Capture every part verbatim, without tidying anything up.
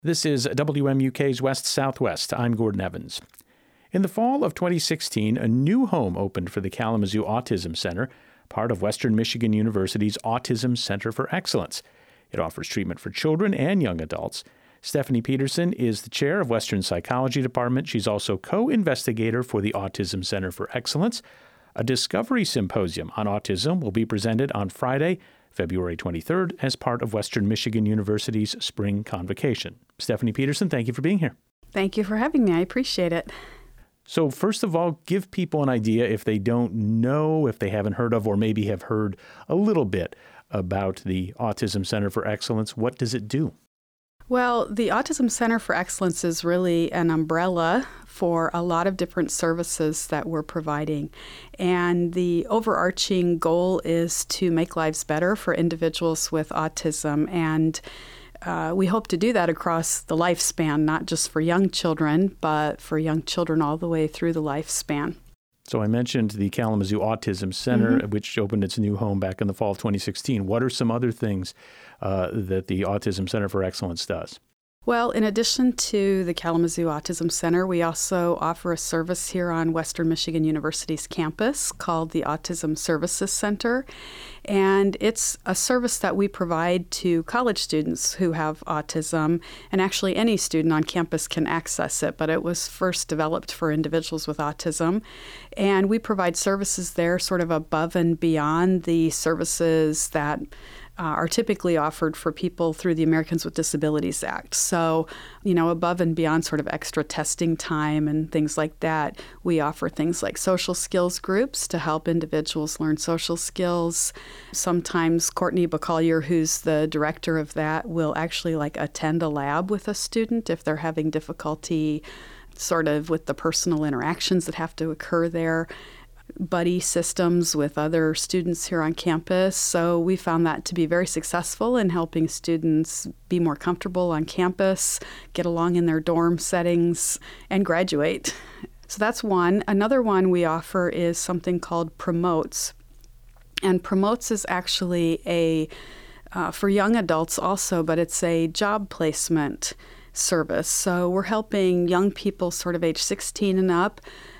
This is W M U K's West Southwest. I'm Gordon Evans. In the fall of twenty sixteen, a new home opened for the Kalamazoo Autism Center, part of Western Michigan University's Autism Center for Excellence. It offers treatment for children and young adults. Stephanie Peterson is the chair of Western Psychology Department. She's also co-investigator for the Autism Center for Excellence. A discovery symposium on autism will be presented on Friday, February twenty-third, as part of Western Michigan University's spring convocation. Stephanie Peterson, thank you for being here. Thank you for having me. I appreciate it. So first of all, give people an idea if they don't know, if they haven't heard of, or maybe have heard a little bit about the Autism Center for Excellence. What does it do? Well, the Autism Center for Excellence is really an umbrella for a lot of different services that we're providing. And the overarching goal is to make lives better for individuals with autism. And uh, we hope to do that across the lifespan, not just for young children, but for young children all the way through the lifespan. So I mentioned the Kalamazoo Autism Center, mm-hmm. which opened its new home back in the fall of twenty sixteen. What are some other things uh, that the Autism Center for Excellence does? Well, in addition to the Kalamazoo Autism Center, we also offer a service here on Western Michigan University's campus called the Autism Services Center. And it's a service that we provide to college students who have autism. And actually, any student on campus can access it, but it was first developed for individuals with autism. And we provide services there sort of above and beyond the services that Uh, are typically offered for people through the Americans with Disabilities Act. So, you know, above and beyond sort of extra testing time and things like that, we offer things like social skills groups to help individuals learn social skills. Sometimes Courtney Bacallier, who's the director of that, will actually like attend a lab with a student if they're having difficulty sort of with the personal interactions that have to occur there. Buddy systems with other students here on campus. So we found that to be very successful in helping students be more comfortable on campus, get along in their dorm settings, and graduate. So that's one. Another one we offer is something called Promotes. And Promotes is actually a, uh, for young adults also, but it's a job placement service. So we're helping young people sort of age sixteen and up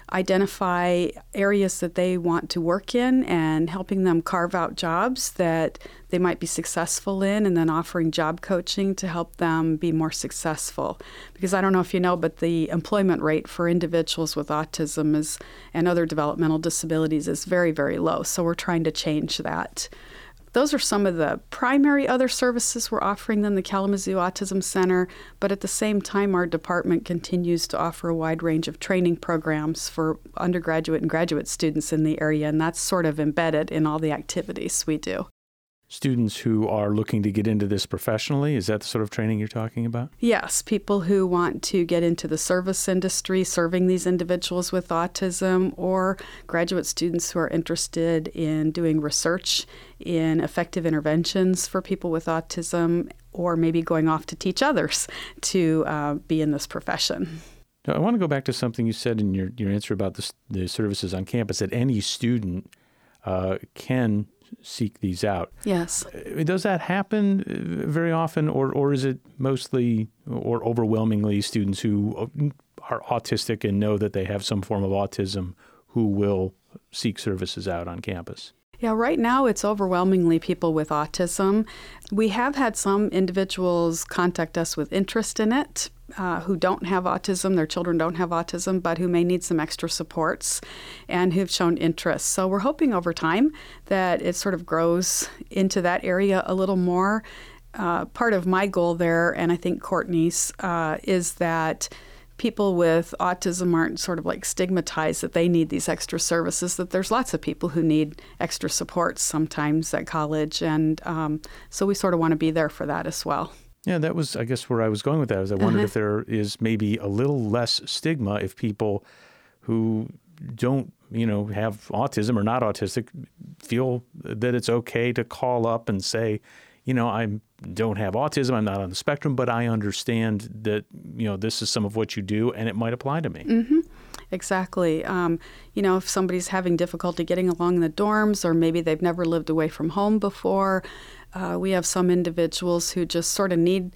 identify areas that they want to work in and helping them carve out jobs that they might be successful in, and then offering job coaching to help them be more successful. Because I don't know if you know, but the employment rate for individuals with autism is and other developmental disabilities is very, very low. So we're trying to change that. Those are some of the primary other services we're offering them, the Kalamazoo Autism Center, but at the same time, our department continues to offer a wide range of training programs for undergraduate and graduate students in the area, and that's sort of embedded in all the activities we do. Students who are looking to get into this professionally, is that the sort of training you're talking about? Yes, people who want to get into the service industry, serving these individuals with autism, or graduate students who are interested in doing research in effective interventions for people with autism, or maybe going off to teach others to uh, be in this profession. Now, I want to go back to something you said in your, your answer about the, the services on campus, that any student uh, can seek these out. Yes. Does that happen very often, or, or is it mostly or overwhelmingly students who are autistic and know that they have some form of autism who will seek services out on campus? Yeah, right now it's overwhelmingly people with autism. We have had some individuals contact us with interest in it, uh, who don't have autism, their children don't have autism, but who may need some extra supports and who've shown interest. So we're hoping over time that it sort of grows into that area a little more. Uh, part of my goal there, and I think Courtney's, uh, is that people with autism aren't sort of like stigmatized that they need these extra services, that there's lots of people who need extra supports sometimes at college. And um, so we sort of want to be there for that as well. Yeah, that was, I guess, where I was going with that. Is I wondered uh-huh. if there is maybe a little less stigma if people who don't, you know, have autism or not autistic feel that it's okay to call up and say, you know, I don't have autism, I'm not on the spectrum, but I understand that, you know, this is some of what you do and it might apply to me. Mm-hmm. Exactly. Um, you know, if somebody's having difficulty getting along in the dorms, or maybe they've never lived away from home before, uh, we have some individuals who just sort of need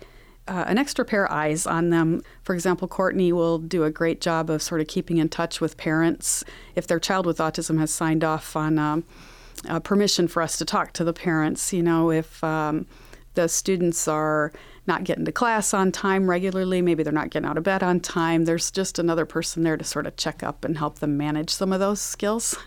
uh, an extra pair of eyes on them. For example, Courtney will do a great job of sort of keeping in touch with parents. If their child with autism has signed off on um, uh, permission for us to talk to the parents, you know, if um, the students are not getting to class on time regularly, maybe they're not getting out of bed on time, there's just another person there to sort of check up and help them manage some of those skills.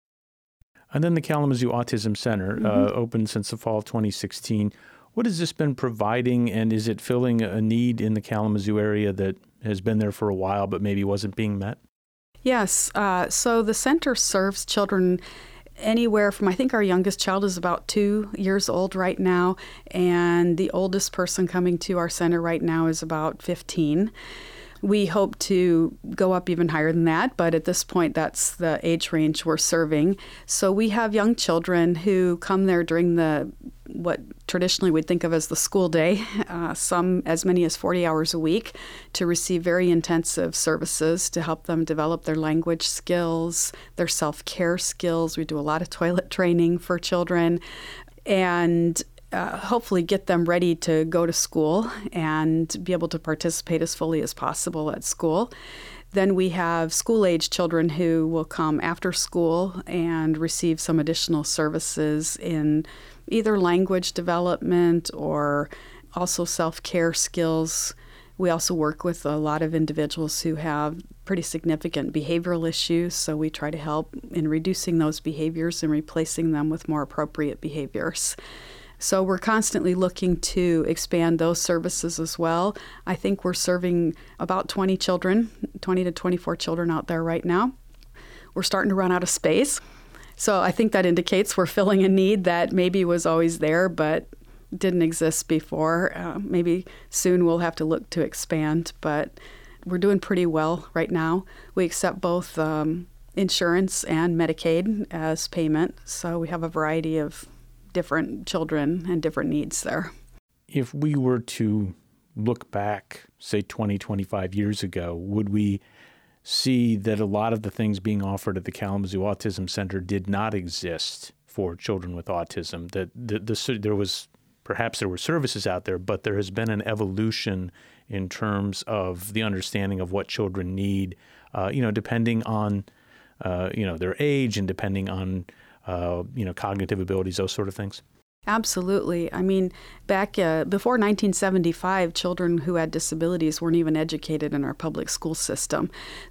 And then the Kalamazoo Autism Center, Mm-hmm. uh, opened since the fall of twenty sixteen. What has this been providing, and is it filling a need in the Kalamazoo area that has been there for a while but maybe wasn't being met? Yes. Uh, so the center serves children anywhere from, I think our youngest child is about two years old right now, and the oldest person coming to our center right now is about fifteen. We hope to go up even higher than that, but at this point, that's the age range we're serving. So we have young children who come there during the what traditionally we'd think of as the school day, uh, some as many as forty hours a week, to receive very intensive services to help them develop their language skills, their self-care skills. We do a lot of toilet training for children, and Uh, hopefully get them ready to go to school and be able to participate as fully as possible at school. Then we have school-age children who will come after school and receive some additional services in either language development or also self-care skills. We also work with a lot of individuals who have pretty significant behavioral issues, so we try to help in reducing those behaviors and replacing them with more appropriate behaviors. So we're constantly looking to expand those services as well. I think we're serving about twenty children, twenty to twenty-four children out there right now. We're starting to run out of space. So I think that indicates we're filling a need that maybe was always there but didn't exist before. Uh, maybe soon we'll have to look to expand, but we're doing pretty well right now. We accept both um, insurance and Medicaid as payment, so we have a variety of different children and different needs there. If we were to look back, say twenty, twenty-five years ago, would we see that a lot of the things being offered at the Kalamazoo Autism Center did not exist for children with autism? That the, the, there was, perhaps there were services out there, but there has been an evolution in terms of the understanding of what children need, uh, you know, depending on, uh, you know, their age and depending on Uh, you know, cognitive abilities, those sort of things? Absolutely. I mean, back uh, before nineteen seventy-five, children who had disabilities weren't even educated in our public school system.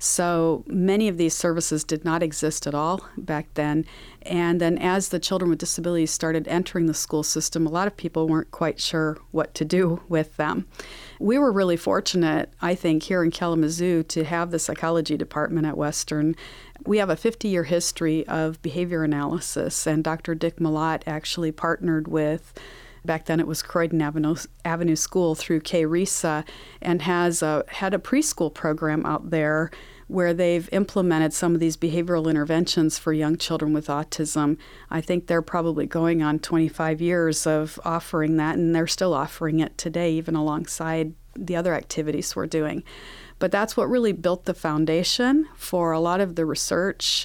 So many of these services did not exist at all back then. And then as the children with disabilities started entering the school system, a lot of people weren't quite sure what to do with them. We were really fortunate, I think, here in Kalamazoo to have the psychology department at Western. We have a fifty-year history of behavior analysis, and Doctor Dick Malott actually partnered with, back then it was Croydon Avenue, Avenue School through K R I S A, and has a, had a preschool program out there where they've implemented some of these behavioral interventions for young children with autism. I think they're probably going on twenty-five years of offering that, and they're still offering it today, even alongside the other activities we're doing. But that's what really built the foundation for a lot of the research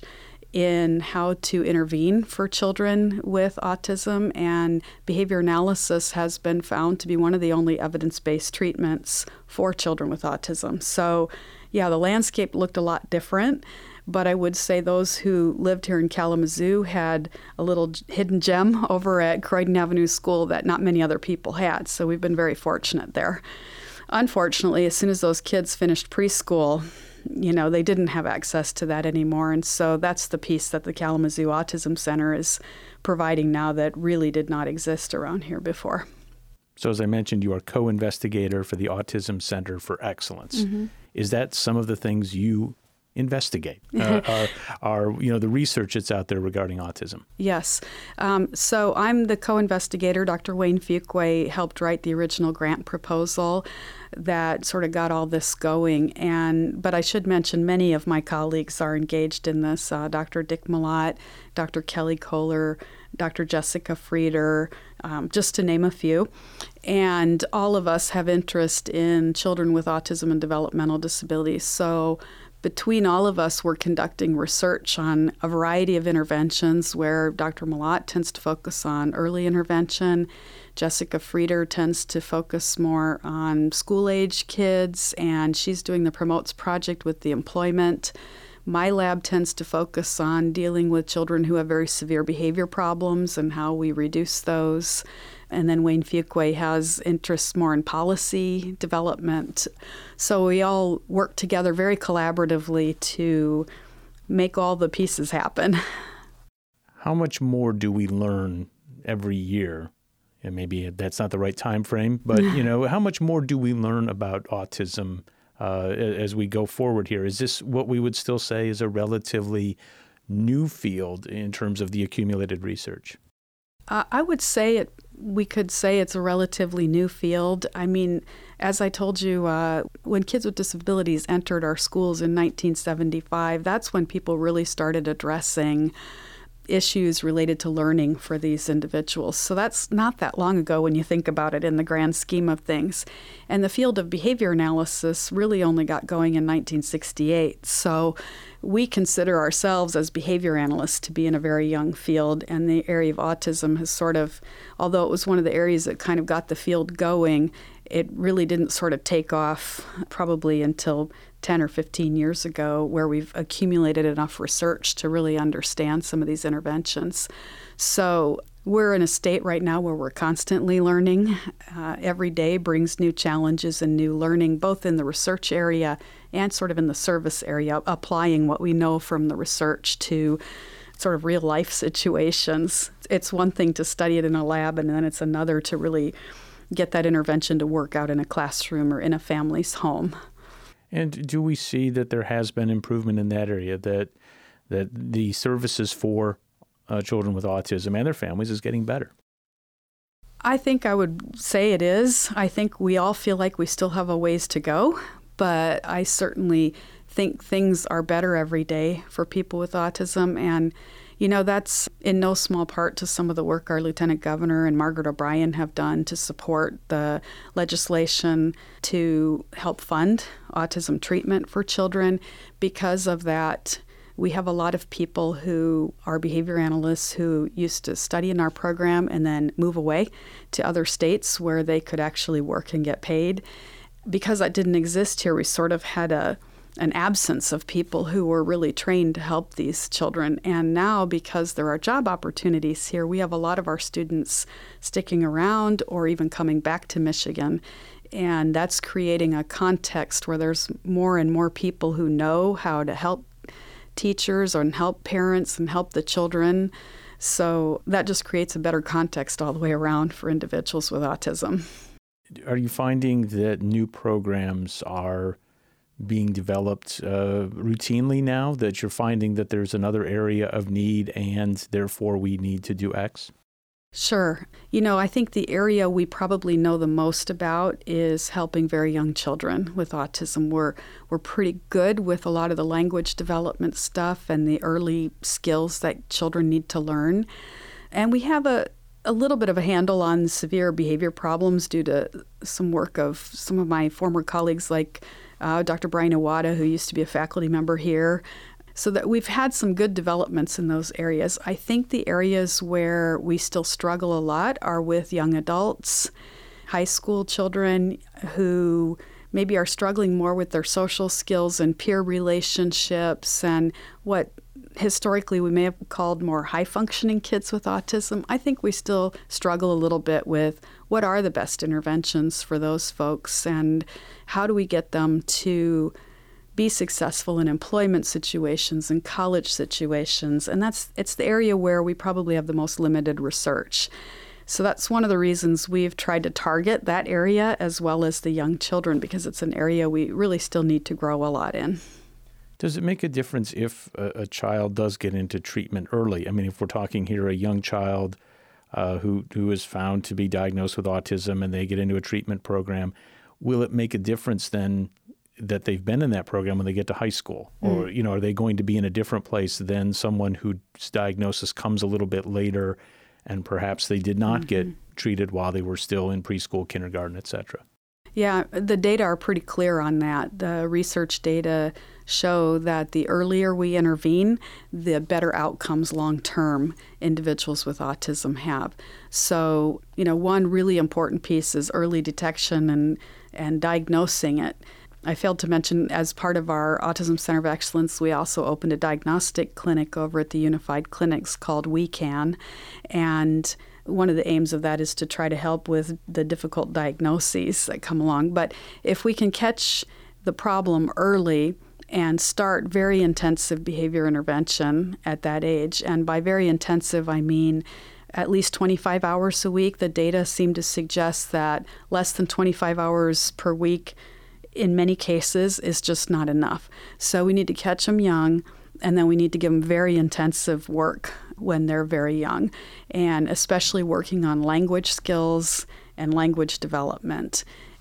in how to intervene for children with autism, and behavior analysis has been found to be one of the only evidence-based treatments for children with autism. So, yeah, the landscape looked a lot different, but I would say those who lived here in Kalamazoo had a little hidden gem over at Croydon Avenue School that not many other people had, so we've been very fortunate there. Unfortunately, as soon as those kids finished preschool, you know, they didn't have access to that anymore. And so that's the piece that the Kalamazoo Autism Center is providing now that really did not exist around here before. So as I mentioned, you are co-investigator for the Autism Center for Excellence. Mm-hmm. Is that some of the things you investigate, uh, are, are, you know, the research that's out there regarding autism? Yes. Um, so I'm the co-investigator. Doctor Wayne Fuqua helped write the original grant proposal that sort of got all this going. And but I should mention many of my colleagues are engaged in this. Uh, Doctor Dick Malott, Doctor Kelly Kohler, Doctor Jessica Frieder, um, just to name a few. And all of us have interest in children with autism and developmental disabilities. So between all of us, we're conducting research on a variety of interventions where Doctor Malott tends to focus on early intervention. Jessica Frieder tends to focus more on school-age kids, and she's doing the Promotes Project with the employment. My lab tends to focus on dealing with children who have very severe behavior problems and how we reduce those. And then Wayne Fuqua has interests more in policy development. So we all work together very collaboratively to make all the pieces happen. How much more do we learn every year? And maybe that's not the right time frame, but you know, how much more do we learn about autism uh, as we go forward here? Is this what we would still say is a relatively new field in terms of the accumulated research? Uh, I would say it. We could say it's a relatively new field. I mean, as I told you, uh, when kids with disabilities entered our schools in nineteen seventy-five, that's when people really started addressing issues related to learning for these individuals. So that's not that long ago when you think about it in the grand scheme of things. And the field of behavior analysis really only got going in nineteen sixty-eight. So we consider ourselves as behavior analysts to be in a very young field, and the area of autism has sort of, although it was one of the areas that kind of got the field going, it really didn't sort of take off probably until ten or fifteen years ago, where we've accumulated enough research to really understand some of these interventions. So we're in a state right now where we're constantly learning. Uh, every day brings new challenges and new learning, both in the research area and sort of in the service area, applying what we know from the research to sort of real life situations. It's one thing to study it in a lab, and then it's another to really get that intervention to work out in a classroom or in a family's home. And do we see that there has been improvement in that area, that that the services for uh, children with autism and their families is getting better? I think I would say it is. I think we all feel like we still have a ways to go, but I certainly think things are better every day for people with autism. And, you know, that's in no small part to some of the work our Lieutenant Governor and Margaret O'Brien have done to support the legislation to help fund autism treatment for children. Because of that, we have a lot of people who are behavior analysts who used to study in our program and then move away to other states where they could actually work and get paid. Because that didn't exist here, we sort of had a an absence of people who were really trained to help these children. And now, because there are job opportunities here, we have a lot of our students sticking around or even coming back to Michigan. And that's creating a context where there's more and more people who know how to help teachers and help parents and help the children. So that just creates a better context all the way around for individuals with autism. Are you finding that new programs are being developed uh, routinely now, that you're finding that there's another area of need and therefore we need to do X? Sure. You know, I think the area we probably know the most about is helping very young children with autism. We're, we're pretty good with a lot of the language development stuff and the early skills that children need to learn. And we have a a little bit of a handle on severe behavior problems due to some work of some of my former colleagues like uh, Doctor Brian Iwata, who used to be a faculty member here. So that we've had some good developments in those areas. I think the areas where we still struggle a lot are with young adults, high school children who maybe are struggling more with their social skills and peer relationships and what historically we may have called more high-functioning kids with autism. I think we still struggle a little bit with what are the best interventions for those folks and how do we get them to be successful in employment situations and college situations. And that's it's the area where we probably have the most limited research. So that's one of the reasons we've tried to target that area as well as the young children, because it's an area we really still need to grow a lot in. Does it make a difference if a, a child does get into treatment early? I mean, if we're talking here a young child uh, who who is found to be diagnosed with autism and they get into a treatment program, will it make a difference then that they've been in that program when they get to high school? Mm. Or, you know, are they going to be in a different place than someone whose diagnosis comes a little bit later and perhaps they did not mm-hmm. get treated while they were still in preschool, kindergarten, et cetera? Yeah, the data are pretty clear on that. The research data show that the earlier we intervene, the better outcomes long-term individuals with autism have. So, you know, one really important piece is early detection and, and diagnosing it. I failed to mention, as part of our Autism Center of Excellence, we also opened a diagnostic clinic over at the Unified Clinics called We Can. And one of the aims of that is to try to help with the difficult diagnoses that come along. But if we can catch the problem early and start very intensive behavior intervention at that age, and by very intensive, I mean at least twenty-five hours a week. The data seem to suggest that less than twenty-five hours per week in many cases is just not enough. So we need to catch them young, and then we need to give them very intensive work when they're very young, and especially working on language skills and language development.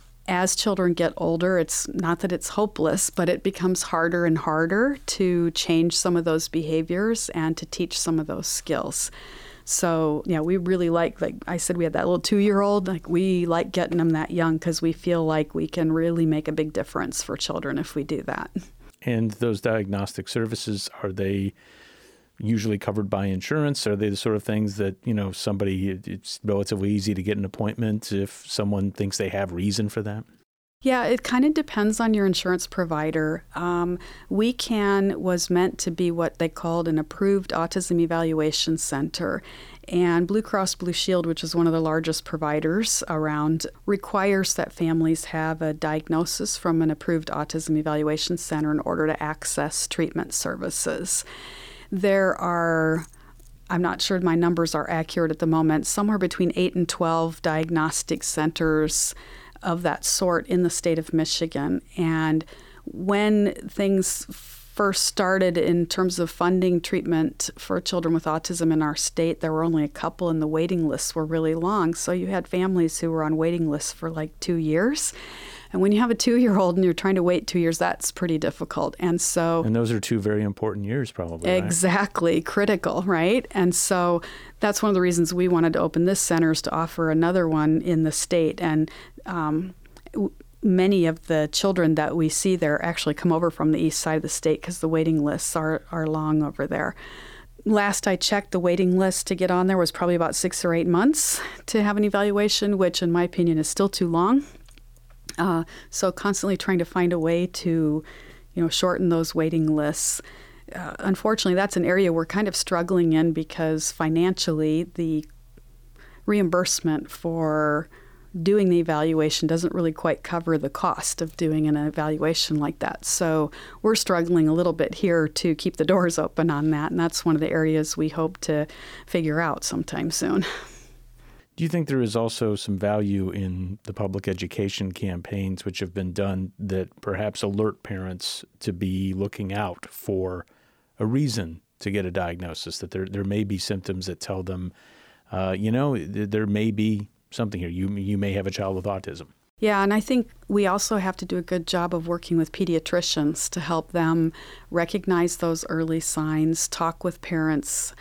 As children get older, it's not that it's hopeless, but it becomes harder and harder to change some of those behaviors and to teach some of those skills. So, yeah, we really like, like I said, we had that little two-year-old. Like, we like getting them that young because we feel like we can really make a big difference for children if we do that. And those diagnostic services, are they usually covered by insurance? Are they the sort of things that, you know, somebody, it's relatively easy to get an appointment if someone thinks they have reason for that? Yeah, it kind of depends on your insurance provider. Um, We Can was meant to be what they called an approved autism evaluation center. And Blue Cross Blue Shield, which is one of the largest providers around, requires that families have a diagnosis from an approved autism evaluation center in order to access treatment services. There are, I'm not sure my numbers are accurate at the moment, somewhere between eight and twelve diagnostic centers of that sort in the state of Michigan. And when things first started in terms of funding treatment for children with autism in our state, there were only a couple, and the waiting lists were really long. So you had families who were on waiting lists for like two years. And when you have a two-year-old and you're trying to wait two years, that's pretty difficult. And so, and those are two very important years, probably. Exactly, right? Critical, right? And so that's one of the reasons we wanted to open this center, is to offer another one in the state. And um, w- many of the children that we see there actually come over from the east side of the state because the waiting lists are, are long over there. Last I checked, the waiting list to get on there was probably about six or eight months to have an evaluation, which in my opinion is still too long. Uh, so constantly trying to find a way to, you know, shorten those waiting lists. Uh, unfortunately, that's an area we're kind of struggling in because financially the reimbursement for doing the evaluation doesn't really quite cover the cost of doing an evaluation like that. So we're struggling a little bit here to keep the doors open on that, and that's one of the areas we hope to figure out sometime soon. Do you think there is also some value in the public education campaigns which have been done that perhaps alert parents to be looking out for a reason to get a diagnosis, that there there may be symptoms that tell them, uh, you know, th- there may be something here. You you may have a child with autism. Yeah, and I think we also have to do a good job of working with pediatricians to help them recognize those early signs, talk with parents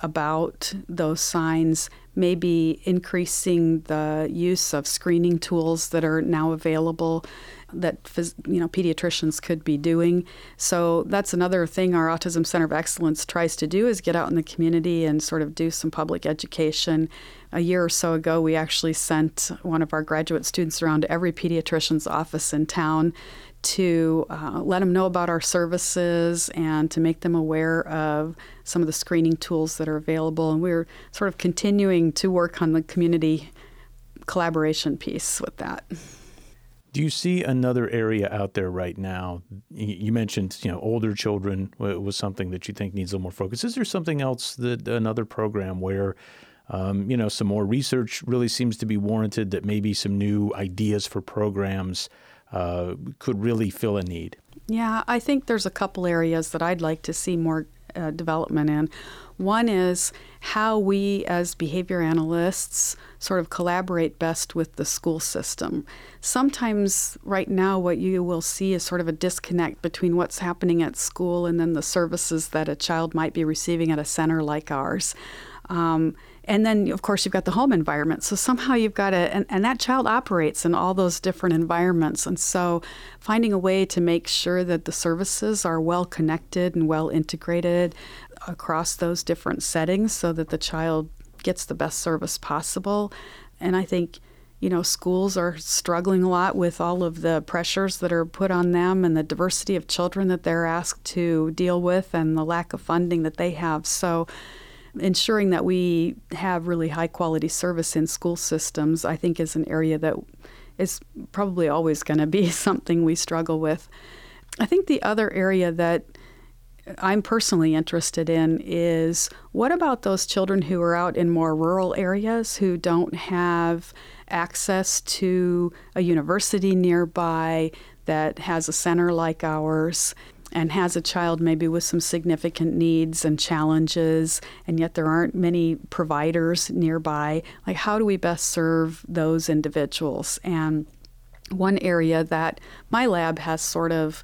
about those signs, maybe increasing the use of screening tools that are now available that, you know, pediatricians could be doing. So that's another thing our Autism Center of Excellence tries to do, is get out in the community and sort of do some public education. A year or so ago, we actually sent one of our graduate students around to every pediatrician's office in town to uh, let them know about our services and to make them aware of some of the screening tools that are available. And we're sort of continuing to work on the community collaboration piece with that. Do you see another area out there right now? You mentioned, you know, older children was something that you think needs a little more focus. Is there something else, that another program where, um, you know, some more research really seems to be warranted, that maybe some new ideas for programs uh, could really fill a need? Yeah, I think there's a couple areas that I'd like to see more uh, development in. One is how we as behavior analysts sort of collaborate best with the school system. Sometimes right now what you will see is sort of a disconnect between what's happening at school and then the services that a child might be receiving at a center like ours. Um, And then, of course, you've got the home environment. So somehow you've got to, and, and that child operates in all those different environments. And so finding a way to make sure that the services are well connected and well integrated across those different settings so that the child gets the best service possible. And I think, you know, schools are struggling a lot with all of the pressures that are put on them and the diversity of children that they're asked to deal with and the lack of funding that they have. So ensuring that we have really high quality service in school systems, I think, is an area that is probably always going to be something we struggle with. I think the other area that I'm personally interested in is what about those children who are out in more rural areas who don't have access to a university nearby that has a center like ours and has a child maybe with some significant needs and challenges, and yet there aren't many providers nearby. Like, how do we best serve those individuals? And one area that my lab has sort of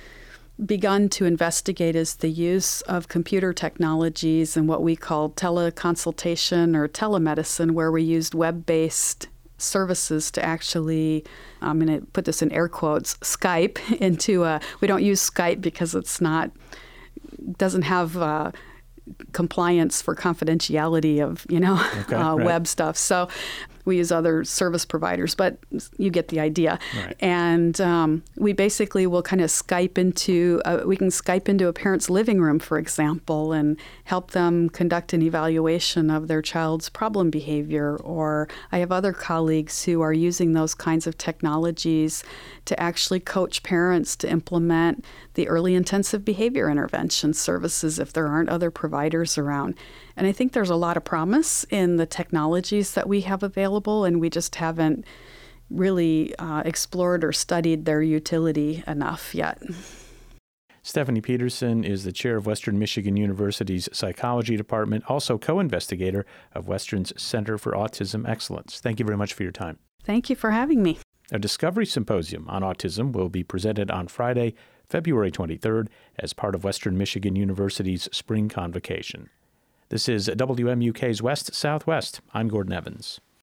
begun to investigate is the use of computer technologies and what we call teleconsultation or telemedicine, where we used web-based services to actually, I'm going to put this in air quotes, Skype into a, we don't use Skype because it's not, doesn't have uh, compliance for confidentiality of, you know, okay, uh, right. web stuff. So we use other service providers, but you get the idea. Right. And um, we basically will kind of Skype into, uh, we can Skype into a parent's living room, for example, and help them conduct an evaluation of their child's problem behavior. Or I have other colleagues who are using those kinds of technologies to actually coach parents to implement the early intensive behavior intervention services if there aren't other providers around. And I think there's a lot of promise in the technologies that we have available, and we just haven't really uh, explored or studied their utility enough yet. Stephanie Peterson is the chair of Western Michigan University's Psychology Department, also co-investigator of Western's Center for Autism Excellence. Thank you very much for your time. Thank you for having me. A Discovery Symposium on Autism will be presented on Friday, February twenty-third, as part of Western Michigan University's Spring Convocation. This is W M U K's West Southwest. I'm Gordon Evans.